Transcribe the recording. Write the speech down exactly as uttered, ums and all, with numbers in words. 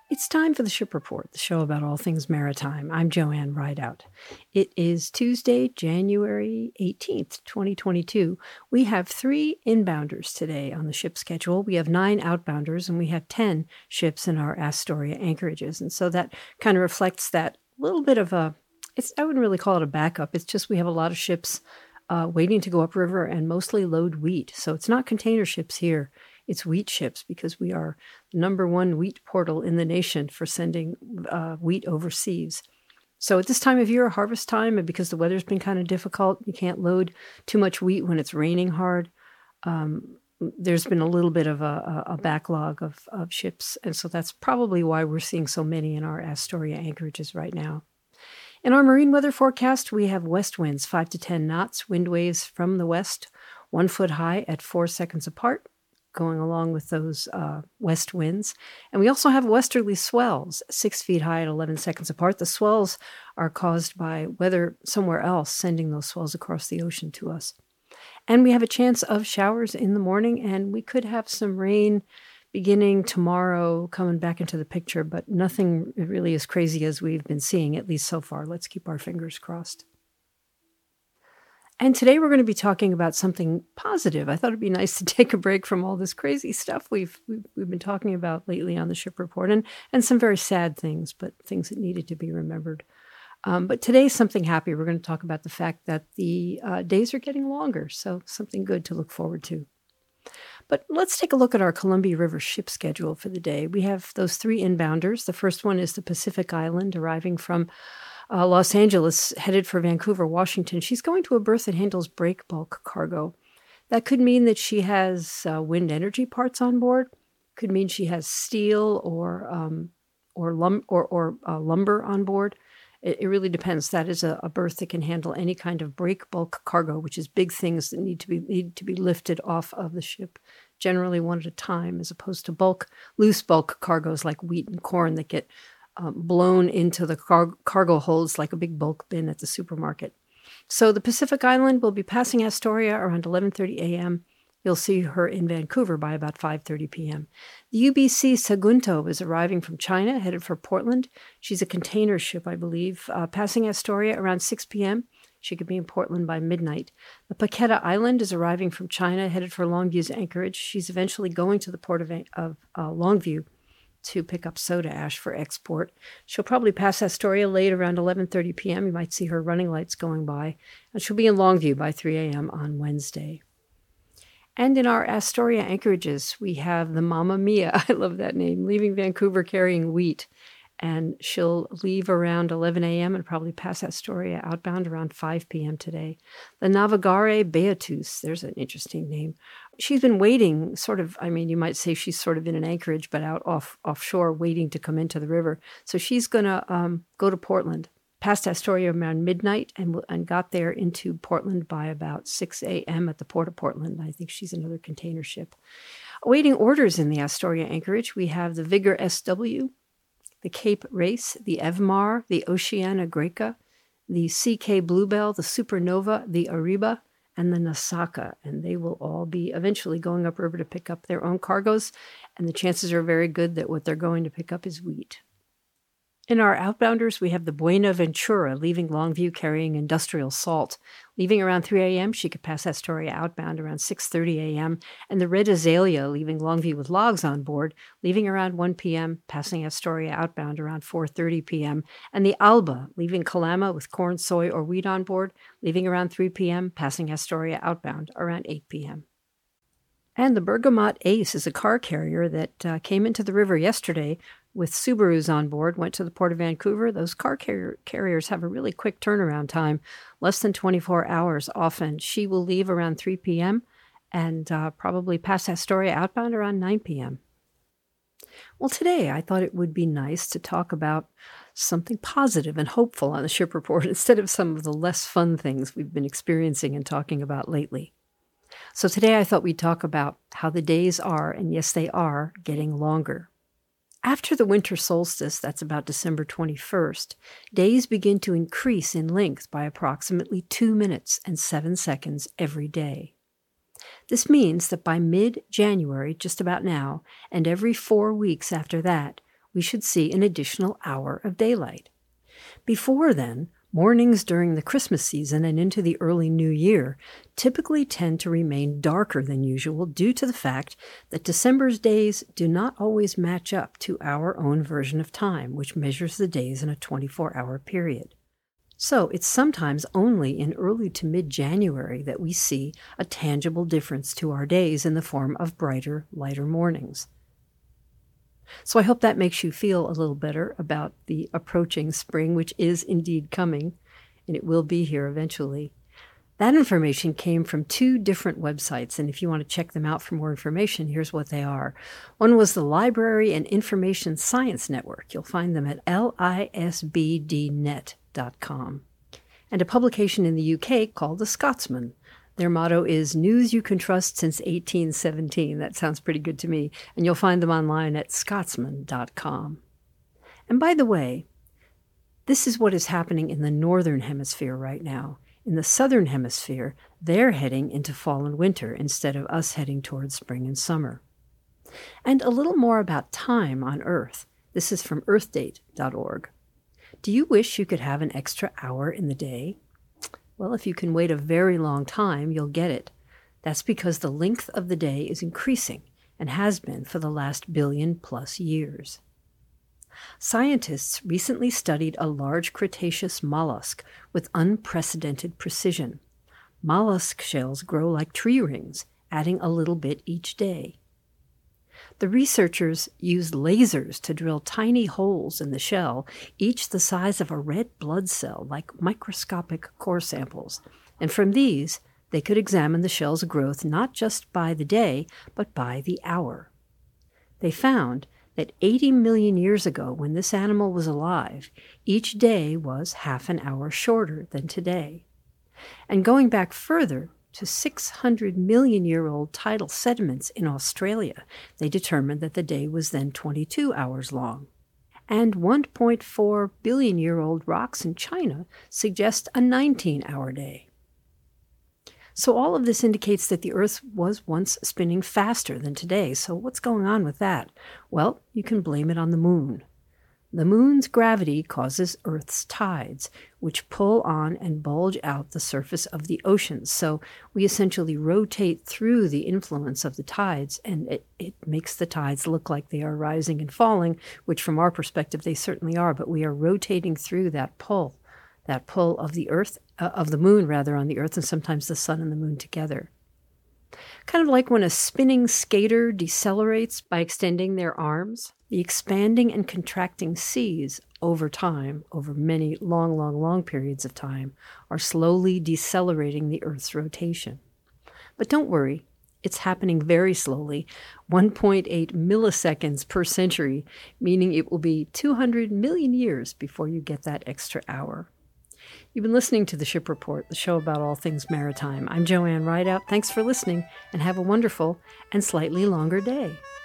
It's time for the Ship Report, the show about all things maritime. I'm Joanne Rideout. It is Tuesday, January eighteenth, twenty twenty-two. We have three inbounders today on the ship schedule. We have nine outbounders, and we have ten ships in our Astoria anchorages. And so that kind of reflects that little bit of a, it's I wouldn't really call it a backup. It's just we have a lot of ships uh, waiting to go upriver and mostly load wheat. So it's not container ships here. It's wheat ships because we are the number one wheat portal in the nation for sending uh, wheat overseas. So at this time of year, harvest time, and because the weather's been kind of difficult, you can't load too much wheat when it's raining hard. Um, there's been a little bit of a, a backlog of, of ships, and so that's probably why we're seeing so many in our Astoria anchorages right now. In our marine weather forecast, we have west winds five to ten knots, wind waves from the west, one foot high at four seconds apart, going along with those uh, west winds. And we also have westerly swells, six feet high at eleven seconds apart. The swells are caused by weather somewhere else, sending those swells across the ocean to us. And we have a chance of showers in the morning, and we could have some rain beginning tomorrow coming back into the picture, but nothing really as crazy as we've been seeing, at least so far. Let's keep our fingers crossed. And today we're going to be talking about something positive. I thought it'd be nice to take a break from all this crazy stuff we've we've, we've been talking about lately on the Ship Report, and, and some very sad things, but things that needed to be remembered. Um, but today's something happy. We're going to talk about the fact that the uh, days are getting longer, so something good to look forward to. But let's take a look at our Columbia River ship schedule for the day. We have those three inbounders. The first one is the Pacific Island, arriving from Uh, Los Angeles, headed for Vancouver, Washington. She's going to a berth that handles break bulk cargo. That could mean that she has uh, wind energy parts on board. Could mean she has steel or um, or, lum- or, or uh, lumber on board. It, it really depends. That is a, a berth that can handle any kind of break bulk cargo, which is big things that need to be need to be lifted off of the ship, generally one at a time, as opposed to bulk loose bulk cargoes like wheat and corn that get Um, blown into the car- cargo holds like a big bulk bin at the supermarket. So the Pacific Island will be passing Astoria around eleven thirty a.m. You'll see her in Vancouver by about five thirty p.m. The U B C Sagunto is arriving from China, headed for Portland. She's a container ship, I believe, uh, passing Astoria around six p.m. She could be in Portland by midnight. The Paqueta Island is arriving from China, headed for Longview's anchorage. She's eventually going to the port of, of uh, Longview to pick up soda ash for export. She'll probably pass Astoria late around eleven thirty p.m. You might see her running lights going by, and she'll be in Longview by three a.m. on Wednesday. And in our Astoria anchorages, we have the Mamma Mia, I love that name, leaving Vancouver carrying wheat, and she'll leave around eleven a.m. and probably pass Astoria outbound around five p.m. today. The Navigare Beatus, there's an interesting name. She's been waiting, sort of, I mean, you might say she's sort of in an anchorage, but out off offshore, waiting to come into the river. So she's going to um, go to Portland, passed Astoria around midnight, and and got there into Portland by about six a.m. at the Port of Portland. I think she's another container ship. Awaiting orders in the Astoria anchorage, we have the Vigor S W, the Cape Race, the Evmar, the Oceana Greca, the C K Bluebell, the Supernova, the Ariba, and the Nasaka, and they will all be eventually going upriver to pick up their own cargoes, and the chances are very good that what they're going to pick up is wheat. In our outbounders, we have the Buenaventura leaving Longview carrying industrial salt. Leaving around three a.m., she could pass Astoria outbound around six thirty a.m., and the Red Azalea leaving Longview with logs on board, leaving around one p.m., passing Astoria outbound around four thirty p.m., and the Alba leaving Kalama with corn, soy, or wheat on board, leaving around three p.m., passing Astoria outbound around eight p.m. And the Bergamot Ace is a car carrier that uh, came into the river yesterday with Subarus on board, went to the Port of Vancouver. Those car carrier, carriers have a really quick turnaround time, less than twenty-four hours often. She will leave around three p.m. and uh, probably pass Astoria outbound around nine p.m. Well, today I thought it would be nice to talk about something positive and hopeful on the Ship Report instead of some of the less fun things we've been experiencing and talking about lately. So today I thought we'd talk about how the days are, and yes, they are, getting longer. After the winter solstice, that's about December twenty-first, days begin to increase in length by approximately two minutes and seven seconds every day. This means that by mid-January, just about now, and every four weeks after that, we should see an additional hour of daylight. Before then, mornings during the Christmas season and into the early New Year typically tend to remain darker than usual due to the fact that December's days do not always match up to our own version of time, which measures the days in a twenty-four hour period. So it's sometimes only in early to mid-January that we see a tangible difference to our days in the form of brighter, lighter mornings. So I hope that makes you feel a little better about the approaching spring, which is indeed coming, and it will be here eventually. That information came from two different websites, and if you want to check them out for more information, here's what they are. One was the Library and Information Science Network. You'll find them at L I S B D net dot com. And a publication in the U K called The Scotsman. Their motto is News You Can Trust Since eighteen seventeen. That sounds pretty good to me. And you'll find them online at scotsman dot com. And by the way, this is what is happening in the Northern Hemisphere right now. In the Southern Hemisphere, they're heading into fall and winter instead of us heading towards spring and summer. And a little more about time on Earth. This is from earth date dot org. Do you wish you could have an extra hour in the day? Well, if you can wait a very long time, you'll get it. That's because the length of the day is increasing and has been for the last billion plus years. Scientists recently studied a large Cretaceous mollusk with unprecedented precision. Mollusk shells grow like tree rings, adding a little bit each day. The researchers used lasers to drill tiny holes in the shell, each the size of a red blood cell, like microscopic core samples. And from these, they could examine the shell's growth not just by the day, but by the hour. They found that eighty million years ago, when this animal was alive, each day was half an hour shorter than today. And going back further, to six hundred million year old tidal sediments in Australia, they determined that the day was then twenty-two hours long. And one point four billion year old rocks in China suggest a nineteen hour day. So all of this indicates that the Earth was once spinning faster than today. So what's going on with that? Well, you can blame it on the moon. The moon's gravity causes Earth's tides, which pull on and bulge out the surface of the oceans. So we essentially rotate through the influence of the tides, and it, it makes the tides look like they are rising and falling, which from our perspective they certainly are, but we are rotating through that pull, that pull of the Earth, uh, of the moon rather, on the Earth, and sometimes the sun and the moon together. Kind of like when a spinning skater decelerates by extending their arms. The expanding and contracting seas over time, over many long, long, long periods of time, are slowly decelerating the Earth's rotation. But don't worry, it's happening very slowly, one point eight milliseconds per century, meaning it will be two hundred million years before you get that extra hour. You've been listening to The Ship Report, the show about all things maritime. I'm Joanne Rideout. Thanks for listening, and have a wonderful and slightly longer day.